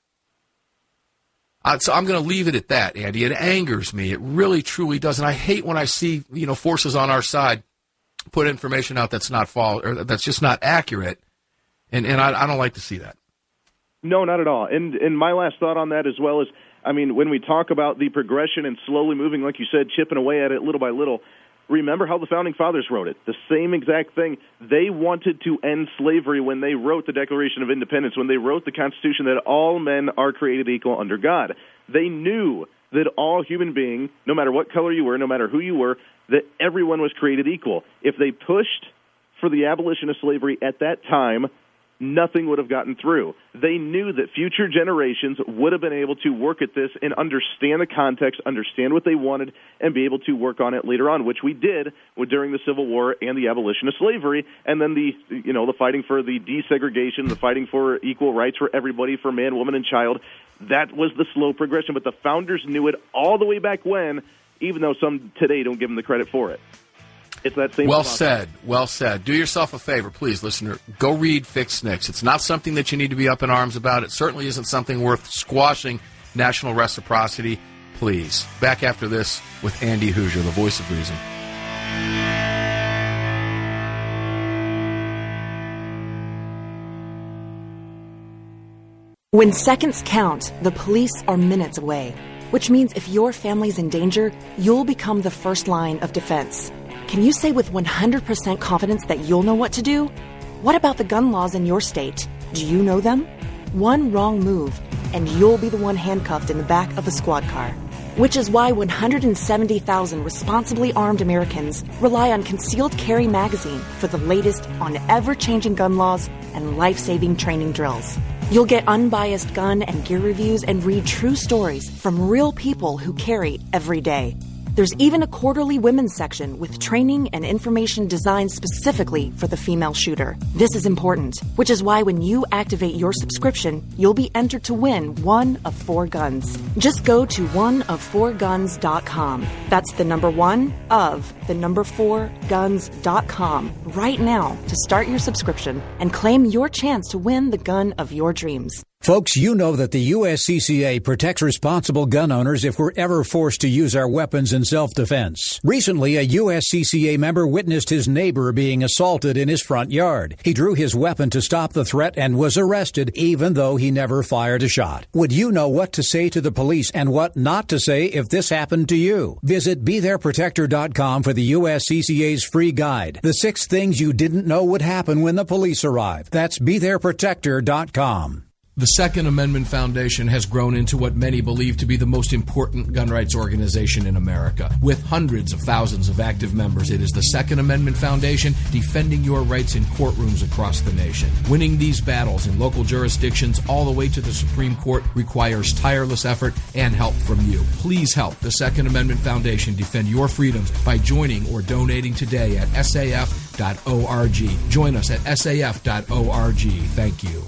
Uh, so I'm going to leave it at that, Andy. It angers me. It really, truly does. And I hate when I see, you know, forces on our side put information out that's not false or that's just not accurate. And and I, I don't like to see that. No, not at all. And and my last thought on that as well is, I mean, when we talk about the progression and slowly moving, like you said, chipping away at it little by little, remember how the Founding Fathers wrote it. The same exact thing. They wanted to end slavery when they wrote the Declaration of Independence, when they wrote the Constitution that all men are created equal under God. They knew that all human beings, no matter what color you were, no matter who you were, that everyone was created equal. If they pushed for the abolition of slavery at that time, nothing would have gotten through. They knew that future generations would have been able to work at this and understand the context, understand what they wanted, and be able to work on it later on, which we did during the Civil War and the abolition of slavery, and then the you know the fighting for the desegregation, the fighting for equal rights for everybody, for man, woman, and child. That was the slow progression, but the founders knew it all the way back when, even though some today don't give them the credit for it. It's that same well process. said. Well said. Do yourself a favor, please, listener. Go read Fix N I C S. It's not something that you need to be up in arms about. It certainly isn't something worth squashing national reciprocity. Please. Back after this with Andy Hoosier, the voice of reason. When seconds count, the police are minutes away, which means if your family's in danger, you'll become the first line of defense. Can you say with one hundred percent confidence that you'll know what to do? What about the gun laws in your state? Do you know them? One wrong move, and you'll be the one handcuffed in the back of a squad car. Which is why one hundred seventy thousand responsibly armed Americans rely on Concealed Carry Magazine for the latest on ever-changing gun laws and life-saving training drills. You'll get unbiased gun and gear reviews and read true stories from real people who carry every day. There's even a quarterly women's section with training and information designed specifically for the female shooter. This is important, which is why when you activate your subscription, you'll be entered to win one of four guns. Just go to one of four guns dot com. That's the number one of the number four guns dot com right now to start your subscription and claim your chance to win the gun of your dreams. Folks, you know that the U S C C A protects responsible gun owners if we're ever forced to use our weapons in self-defense. Recently, a U S C C A member witnessed his neighbor being assaulted in his front yard. He drew his weapon to stop the threat and was arrested, even though he never fired a shot. Would you know what to say to the police and what not to say if this happened to you? Visit be there protector dot com for the U S C C A's free guide, The Six Things You Didn't Know Would Happen When the Police Arrive. That's be there protector dot com. The Second Amendment Foundation has grown into what many believe to be the most important gun rights organization in America. With hundreds of thousands of active members, it is the Second Amendment Foundation defending your rights in courtrooms across the nation. Winning these battles in local jurisdictions all the way to the Supreme Court requires tireless effort and help from you. Please help the Second Amendment Foundation defend your freedoms by joining or donating today at S A F dot org. Join us at S A F dot org. Thank you.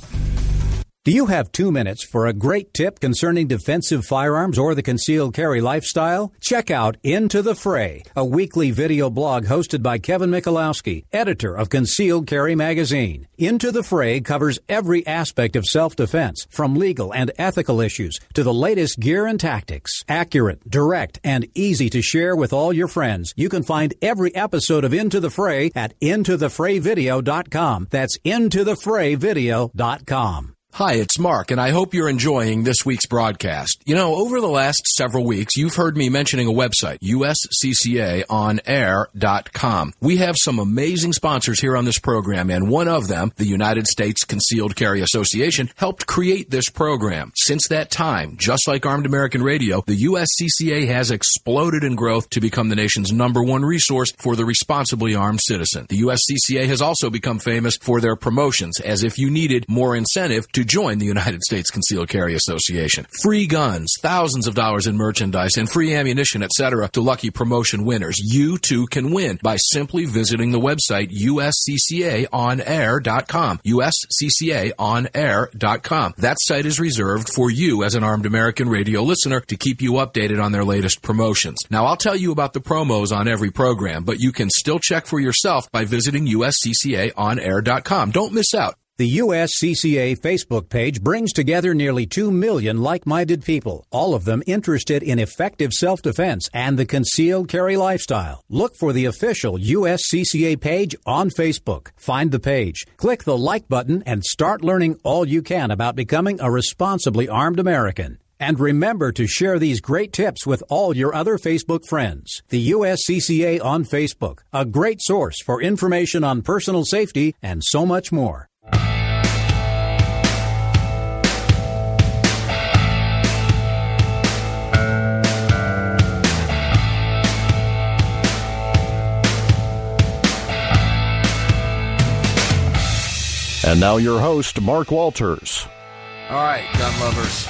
Do you have two minutes for a great tip concerning defensive firearms or the concealed carry lifestyle? Check out Into the Fray, a weekly video blog hosted by Kevin Michalowski, editor of Concealed Carry magazine. Into the Fray covers every aspect of self-defense, from legal and ethical issues to the latest gear and tactics. Accurate, direct, and easy to share with all your friends. You can find every episode of Into the Fray at into the fray video dot com. That's into the fray video dot com. Hi, it's Mark, and I hope you're enjoying this week's broadcast. You know, over the last several weeks, you've heard me mentioning a website, U S C C A on air dot com. We have some amazing sponsors here on this program, and one of them, the United States Concealed Carry Association, helped create this program. Since that time, just like Armed American Radio, the U S C C A has exploded in growth to become the nation's number one resource for the responsibly armed citizen. The U S C C A has also become famous for their promotions, as if you needed more incentive to join the United States Concealed Carry Association. Free guns, thousands of dollars in merchandise, and free ammunition, et cetera to lucky promotion winners. You too can win by simply visiting the website U S C C A on air dot com. U S C C A on air dot com. That site is reserved for you as an Armed American Radio listener to keep you updated on their latest promotions. Now, I'll tell you about the promos on every program, but you can still check for yourself by visiting U S C C A on air dot com. Don't miss out. The U S C C A Facebook page brings together nearly two million like-minded people, all of them interested in effective self-defense and the concealed carry lifestyle. Look for the official U S C C A page on Facebook. Find the page, click the like button, and start learning all you can about becoming a responsibly armed American. And remember to share these great tips with all your other Facebook friends. The U S C C A on Facebook, a great source for information on personal safety and so much more. And now your host, Mark Walters. All right, gun lovers.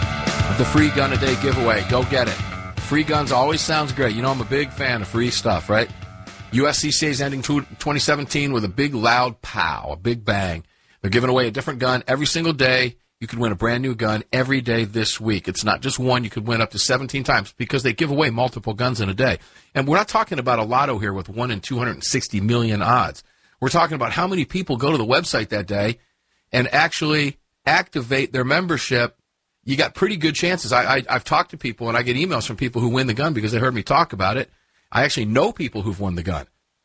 The free gun a day giveaway. Go get it. Free guns always sounds great. You know I'm a big fan of free stuff, right? U S C C A is ending twenty seventeen with a big loud pow, a big bang. They're giving away a different gun every single day. You can win a brand new gun every day this week. It's not just one. You could win up to seventeen times because they give away multiple guns in a day. And we're not talking about a lotto here with one in two hundred sixty million odds. We're talking about how many people go to the website that day and actually activate their membership. You got pretty good chances. I, I, I've talked to people, and I get emails from people who win the gun because they heard me talk about it. I actually know people who've won the gun.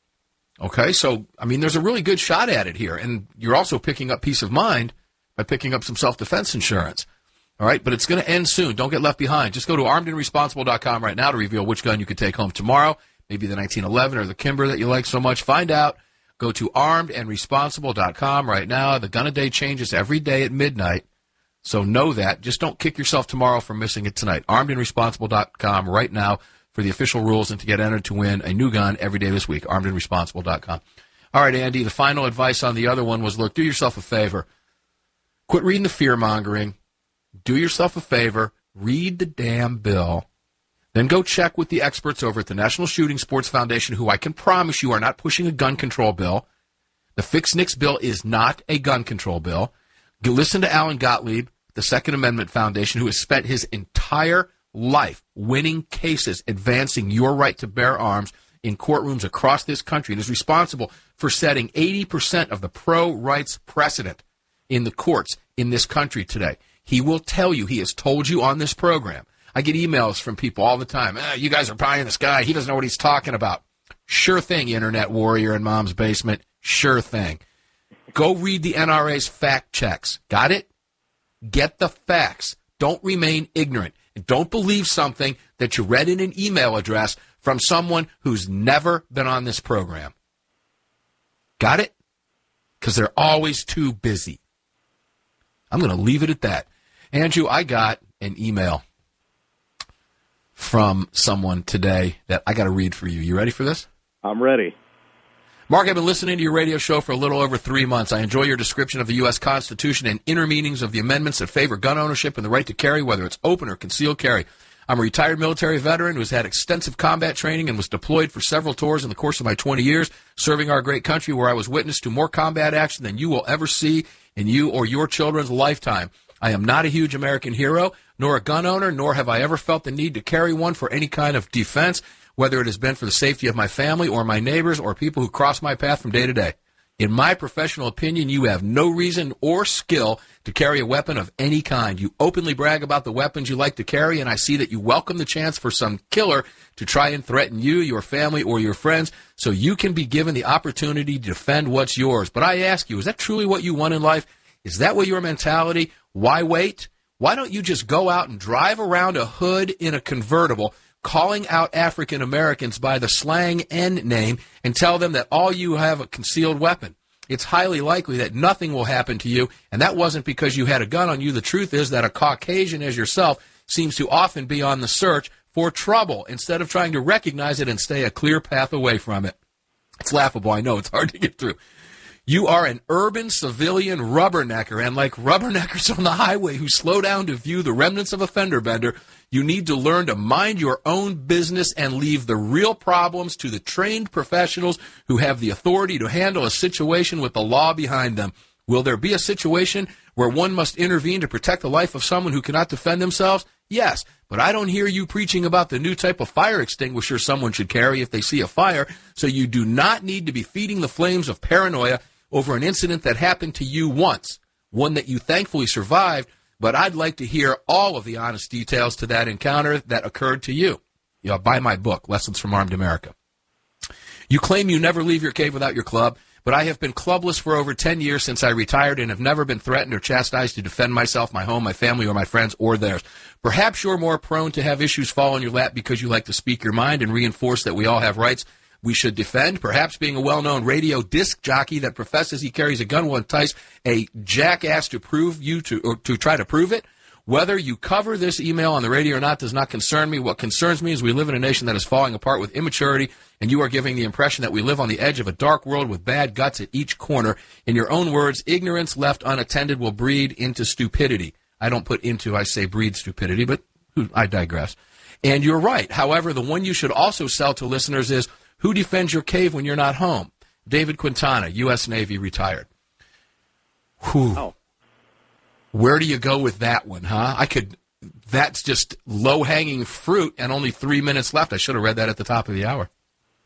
Okay, so, I mean, there's a really good shot at it here. And you're also picking up peace of mind by picking up some self-defense insurance. All right, but it's going to end soon. Don't get left behind. Just go to armed and responsible dot com right now to reveal which gun you could take home tomorrow. Maybe the nineteen eleven or the Kimber that you like so much. Find out. Go to armed and responsible dot com right now. The gun a day changes every day at midnight, so know that. Just don't kick yourself tomorrow for missing it tonight. armed and responsible dot com right now for the official rules and to get entered to win a new gun every day this week. armed and responsible dot com. All right, Andy, the final advice on the other one was, look, do yourself a favor. Quit reading the fear-mongering. Do yourself a favor. Read the damn bill. Then go check with the experts over at the National Shooting Sports Foundation, who I can promise you are not pushing a gun control bill. The Fix N I C S bill is not a gun control bill. Go listen to Alan Gottlieb, the Second Amendment Foundation, who has spent his entire life winning cases, advancing your right to bear arms in courtrooms across this country, and is responsible for setting eighty percent of the pro-rights precedent in the courts in this country today. He will tell you, he has told you on this program. I get emails from people all the time. Eh, you guys are pie in the sky. He doesn't know what he's talking about. Sure thing, internet warrior in mom's basement. Sure thing. Go read the N R A's fact checks. Got it? Get the facts. Don't remain ignorant. And don't believe something that you read in an email address from someone who's never been on this program. Got it? Because they're always too busy. I'm going to leave it at that. Andrew, I got an email from someone today that I got to read for you. You ready for this? I'm ready. Mark, I've been listening to your radio show for a little over three months. I enjoy your description of the U S Constitution and inner meanings of the amendments that favor gun ownership and the right to carry, whether it's open or concealed carry. I'm a retired military veteran who has had extensive combat training and was deployed for several tours in the course of my twenty years, serving our great country, where I was witness to more combat action than you will ever see in you or your children's lifetime. I am not a huge American hero, nor a gun owner, nor have I ever felt the need to carry one for any kind of defense, whether it has been for the safety of my family or my neighbors or people who cross my path from day to day. In my professional opinion, you have no reason or skill to carry a weapon of any kind. You openly brag about the weapons you like to carry, and I see that you welcome the chance for some killer to try and threaten you, your family, or your friends, so you can be given the opportunity to defend what's yours. But I ask you, is that truly what you want in life? Is that what your mentality? Why wait? Why don't you just go out and drive around a hood in a convertible, calling out African Americans by the slang N name, and tell them that all you have a concealed weapon? It's highly likely that nothing will happen to you, and that wasn't because you had a gun on you. The truth is that a Caucasian as yourself seems to often be on the search for trouble instead of trying to recognize it and stay a clear path away from it. It's laughable. I know. It's hard to get through. You are an urban civilian rubbernecker, and like rubberneckers on the highway who slow down to view the remnants of a fender bender, you need to learn to mind your own business and leave the real problems to the trained professionals who have the authority to handle a situation with the law behind them. Will there be a situation where one must intervene to protect the life of someone who cannot defend themselves? Yes, but I don't hear you preaching about the new type of fire extinguisher someone should carry if they see a fire, so you do not need to be feeding the flames of paranoia over an incident that happened to you once, one that you thankfully survived, but I'd like to hear all of the honest details to that encounter that occurred to you. You know, buy my book, Lessons from Armed America. You claim you never leave your cave without your club, but I have been clubless for over ten years since I retired and have never been threatened or chastised to defend myself, my home, my family, or my friends, or theirs. Perhaps you're more prone to have issues fall in your lap because you like to speak your mind and reinforce that we all have rights we should defend. Perhaps being a well-known radio disc jockey that professes he carries a gun will entice a jackass to prove you to, or to try to prove it. Whether you cover this email on the radio or not does not concern me. What concerns me is we live in a nation that is falling apart with immaturity, and you are giving the impression that we live on the edge of a dark world with bad guts at each corner. In your own words, ignorance left unattended will breed into stupidity. I don't put into, I say breed stupidity, but I digress. And you're right. However, the one you should also sell to listeners is, who defends your cave when you're not home? David Quintana, U S Navy, retired. Whew. Oh. Where do you go with that one, huh? I could. That's just low-hanging fruit and only three minutes left. I should have read that at the top of the hour.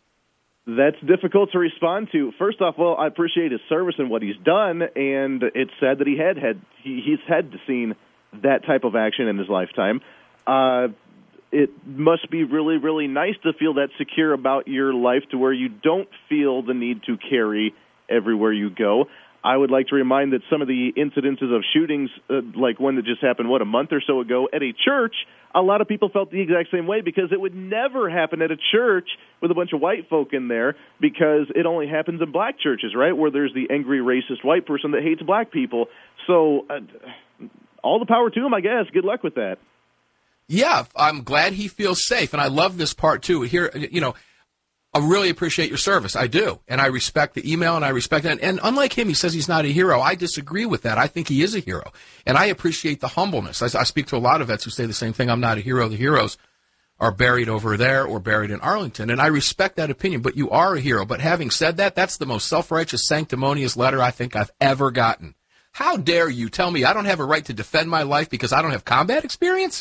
That's difficult to respond to. First off, well, I appreciate his service and what he's done, and it's sad that he had had he, he's had seen that type of action in his lifetime. Uh, it must be really, really nice to feel that secure about your life to where you don't feel the need to carry everywhere you go. I would like to remind that some of the incidences of shootings, uh, like one that just happened, what, a month or so ago at a church, a lot of people felt the exact same way because it would never happen at a church with a bunch of white folk in there because it only happens in black churches, right, where there's the angry, racist white person that hates black people. So uh, all the power to him, I guess. Good luck with that. Yeah, I'm glad he feels safe, and I love this part, too. Here, you know, I really appreciate your service. I do, and I respect the email, and I respect that. And unlike him, he says he's not a hero. I disagree with that. I think he is a hero, and I appreciate the humbleness. I, I speak to a lot of vets who say the same thing. I'm not a hero. The heroes are buried over there or buried in Arlington, and I respect that opinion, but you are a hero. But having said that, that's the most self-righteous, sanctimonious letter I think I've ever gotten. How dare you tell me I don't have a right to defend my life because I don't have combat experience?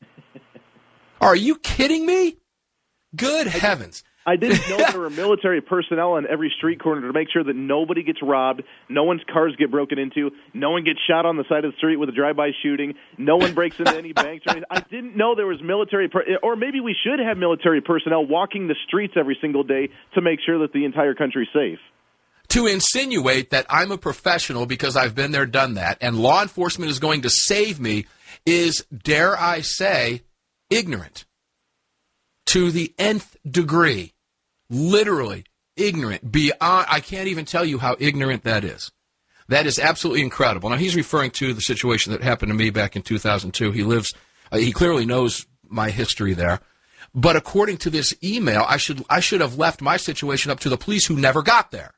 Are you kidding me? Good heavens. I didn't know there were military personnel on every street corner to make sure that nobody gets robbed, no one's cars get broken into, no one gets shot on the side of the street with a drive-by shooting, no one breaks into any banks or anything. I didn't know there was military, per- or maybe we should have military personnel walking the streets every single day to make sure that the entire country's safe. To insinuate that I'm a professional because I've been there, done that, and law enforcement is going to save me is, dare I say, ignorant to the nth degree. Literally ignorant beyond, I can't even tell you how ignorant that is. That is absolutely incredible. Now, he's referring to the situation that happened to me back in two thousand two. He lives, uh, he clearly knows my history there. But according to this email, I should I should have left my situation up to the police who never got there.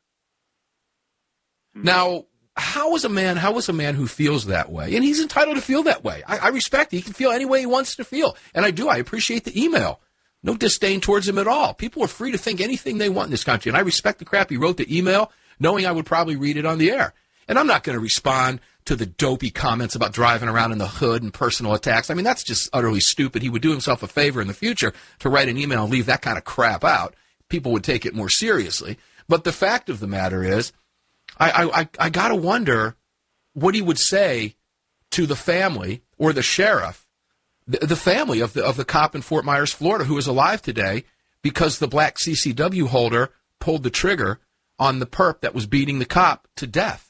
Mm-hmm. Now, how is a man, how is a man who feels that way? And he's entitled to feel that way. I, I respect it. He can feel any way he wants to feel. And I do. I appreciate the email. No disdain towards him at all. People are free to think anything they want in this country. And I respect the crap he wrote the email, knowing I would probably read it on the air. And I'm not going to respond to the dopey comments about driving around in the hood and personal attacks. I mean, that's just utterly stupid. He would do himself a favor in the future to write an email and leave that kind of crap out. People would take it more seriously. But the fact of the matter is, I, I, I got to wonder what he would say to the family or the sheriff, the, the family of the, of the cop in Fort Myers, Florida, who is alive today because the black C C W holder pulled the trigger on the perp that was beating the cop to death.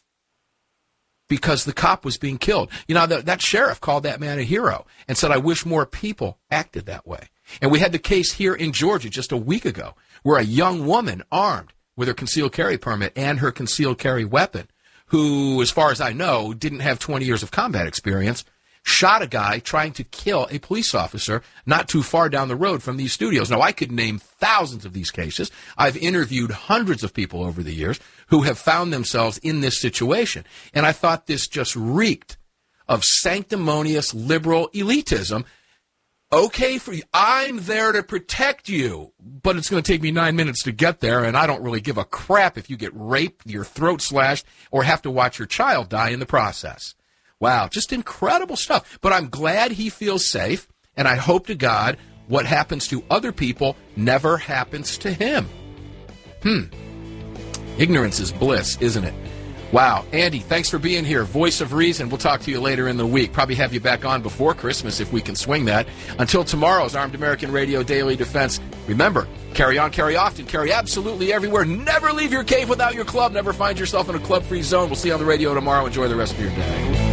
Because the cop was being killed. You know, that, that sheriff called that man a hero and said, I wish more people acted that way. And we had the case here in Georgia just a week ago where a young woman armed with her concealed carry permit and her concealed carry weapon, who, as far as I know, didn't have twenty years of combat experience, shot a guy trying to kill a police officer not too far down the road from these studios. Now, I could name thousands of these cases. I've interviewed hundreds of people over the years who have found themselves in this situation. And I thought this just reeked of sanctimonious liberal elitism. Okay, for you. I'm there to protect you, but it's going to take me nine minutes to get there, and I don't really give a crap if you get raped, your throat slashed, or have to watch your child die in the process. Wow, just incredible stuff. But I'm glad he feels safe, and I hope to God what happens to other people never happens to him. Hmm. Ignorance is bliss, isn't it? Wow. Andy, thanks for being here. Voice of Reason. We'll talk to you later in the week. Probably have you back on before Christmas if we can swing that. Until tomorrow's Armed American Radio Daily Defense. Remember, carry on, carry often, carry absolutely everywhere. Never leave your cave without your club. Never find yourself in a club-free zone. We'll see you on the radio tomorrow. Enjoy the rest of your day.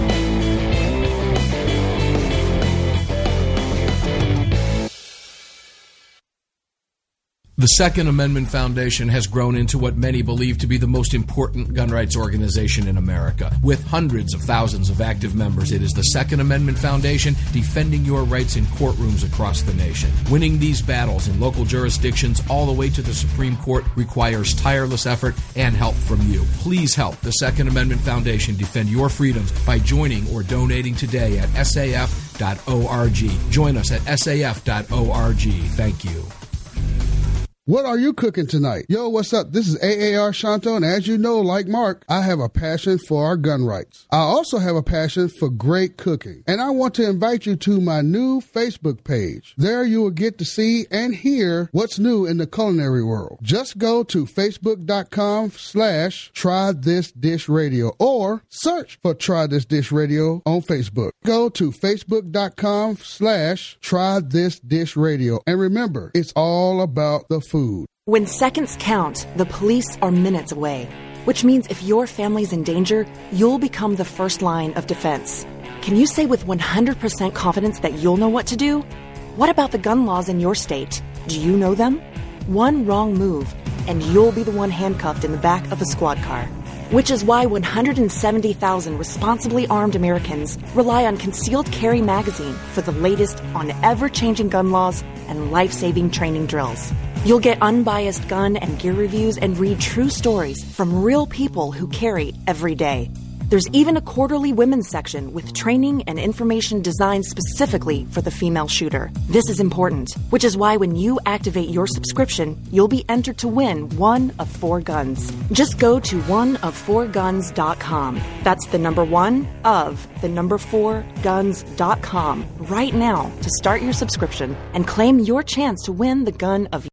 The Second Amendment Foundation has grown into what many believe to be the most important gun rights organization in America. With hundreds of thousands of active members, it is the Second Amendment Foundation defending your rights in courtrooms across the nation. Winning these battles in local jurisdictions all the way to the Supreme Court requires tireless effort and help from you. Please help the Second Amendment Foundation defend your freedoms by joining or donating today at S A F dot org. Join us at S A F dot org. Thank you. What are you cooking tonight? Yo, what's up? This is A A R Shanto, and as you know, like Mark, I have a passion for our gun rights. I also have a passion for great cooking, and I want to invite you to my new Facebook page. There you will get to see and hear what's new in the culinary world. Just go to facebook.com slash try this dish radio or search for Try This Dish Radio on Facebook. Go to facebook.com slash try this dish radio. And remember, it's all about the food. Food. When seconds count, the police are minutes away, which means if your family's in danger, you'll become the first line of defense. Can you say with one hundred percent confidence that you'll know what to do? What about the gun laws in your state? Do you know them? One wrong move, and you'll be the one handcuffed in the back of a squad car. Which is why one hundred seventy thousand responsibly armed Americans rely on Concealed Carry Magazine for the latest on ever-changing gun laws and life-saving training drills. You'll get unbiased gun and gear reviews and read true stories from real people who carry every day. There's even a quarterly women's section with training and information designed specifically for the female shooter. This is important, which is why when you activate your subscription, you'll be entered to win one of four guns. Just go to one of four guns dot com. That's the number one of the number four guns dot com right now to start your subscription and claim your chance to win the gun of